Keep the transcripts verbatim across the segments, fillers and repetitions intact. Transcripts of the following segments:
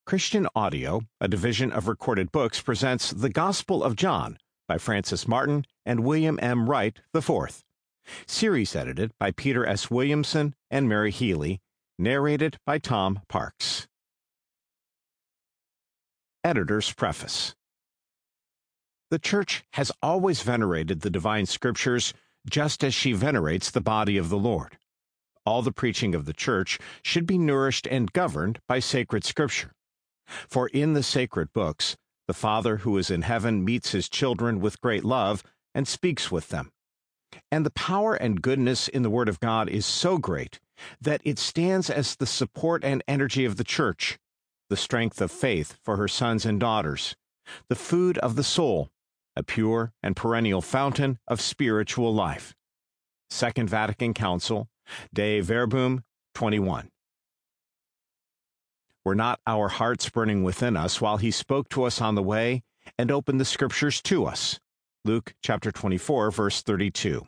Christian Audio, a division of Recorded Books, presents The Gospel of John by Francis Martin and William M. Wright the fourth. Series edited by Peter S. Williamson and Mary Healy. Narrated by Tom Parks. Editor's Preface. The Church has always venerated the divine Scriptures just as she venerates the body of the Lord. All the preaching of the Church should be nourished and governed by sacred Scripture. For in the sacred books, the Father who is in heaven meets his children with great love and speaks with them. And the power and goodness in the Word of God is so great that it stands as the support and energy of the Church, the strength of faith for her sons and daughters, the food of the soul, a pure and perennial fountain of spiritual life. Second Vatican Council, De Verbum twenty-one. Were not our hearts burning within us while he spoke to us on the way and opened the Scriptures to us? Luke chapter twenty-four, verse thirty-two.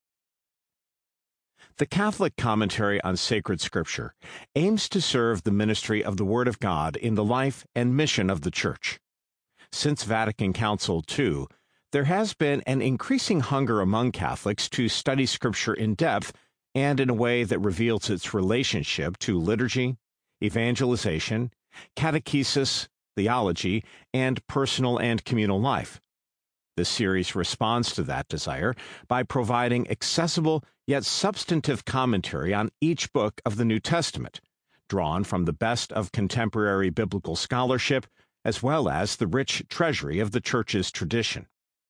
The Catholic Commentary on Sacred Scripture aims to serve the ministry of the Word of God in the life and mission of the Church. Since Vatican Council two, there has been an increasing hunger among Catholics to study Scripture in depth and in a way that reveals its relationship to liturgy, evangelization, catechesis, theology, and personal and communal life. This series responds to that desire by providing accessible yet substantive commentary on each book of the New Testament, drawn from the best of contemporary biblical scholarship as well as the rich treasury of the Church's tradition.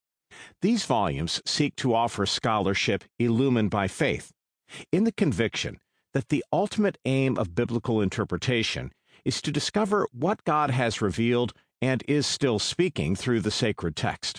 These volumes seek to offer scholarship illumined by faith, in the conviction that the ultimate aim of biblical interpretation is to discover what God has revealed and is still speaking through the sacred text.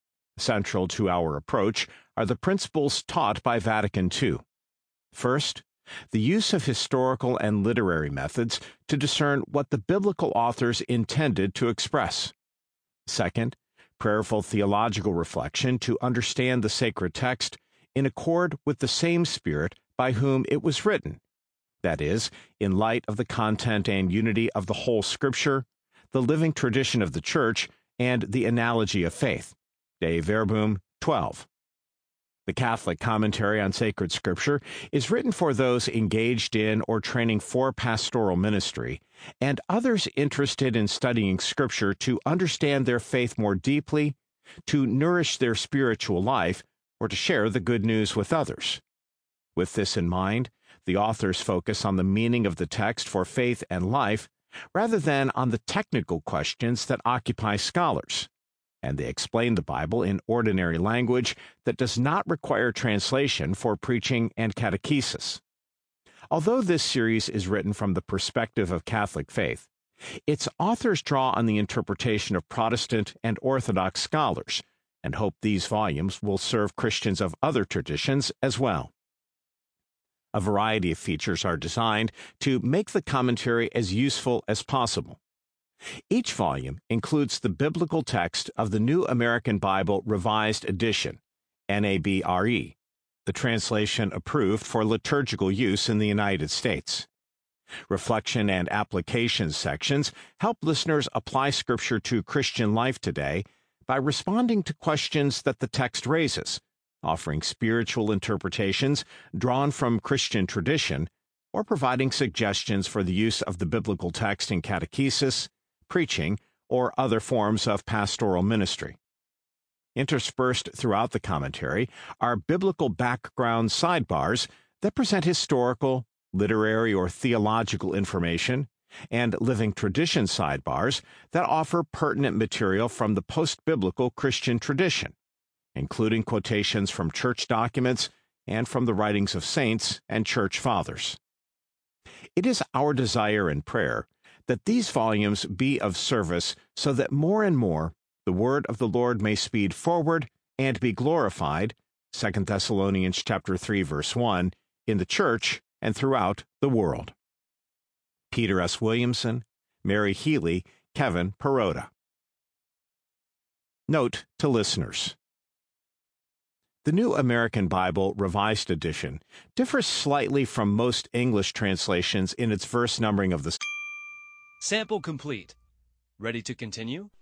Central to our approach are the principles taught by Vatican two. First, the use of historical and literary methods to discern what the biblical authors intended to express. Second, prayerful theological reflection to understand the sacred text in accord with the same Spirit by whom it was written, that is, in light of the content and unity of the whole Scripture, the living tradition of the Church, and the analogy of faith. De Verbum twelve. The Catholic Commentary on Sacred Scripture is written for those engaged in or training for pastoral ministry, and others interested in studying Scripture to understand their faith more deeply, to nourish their spiritual life, or to share the good news with others. With this in mind, the authors focus on the meaning of the text for faith and life, rather than on the technical questions that occupy scholars, and they explain the Bible in ordinary language that does not require translation for preaching and catechesis. Although this series is written from the perspective of Catholic faith, its authors draw on the interpretation of Protestant and Orthodox scholars, and hope these volumes will serve Christians of other traditions as well. A variety of features are designed to make the commentary as useful as possible. Each volume includes the biblical text of the New American Bible Revised Edition, N A B R E, the translation approved for liturgical use in the United States. Reflection and application sections help listeners apply Scripture to Christian life today by responding to questions that the text raises, offering spiritual interpretations drawn from Christian tradition, or providing suggestions for the use of the biblical text in catechesis, preaching, or other forms of pastoral ministry. Interspersed throughout the commentary are biblical background sidebars that present historical, literary, or theological information, and living tradition sidebars that offer pertinent material from the post-biblical Christian tradition, including quotations from church documents and from the writings of saints and church fathers. It is our desire and prayer that these volumes be of service so that more and more the word of the Lord may speed forward and be glorified, Second Thessalonians chapter three, verse one, in the Church and throughout the world. Peter S. Williamson, Mary Healy, Kevin Perota. Note to listeners. The New American Bible Revised Edition differs slightly from most English translations in its verse numbering of the Sample complete. Ready to continue?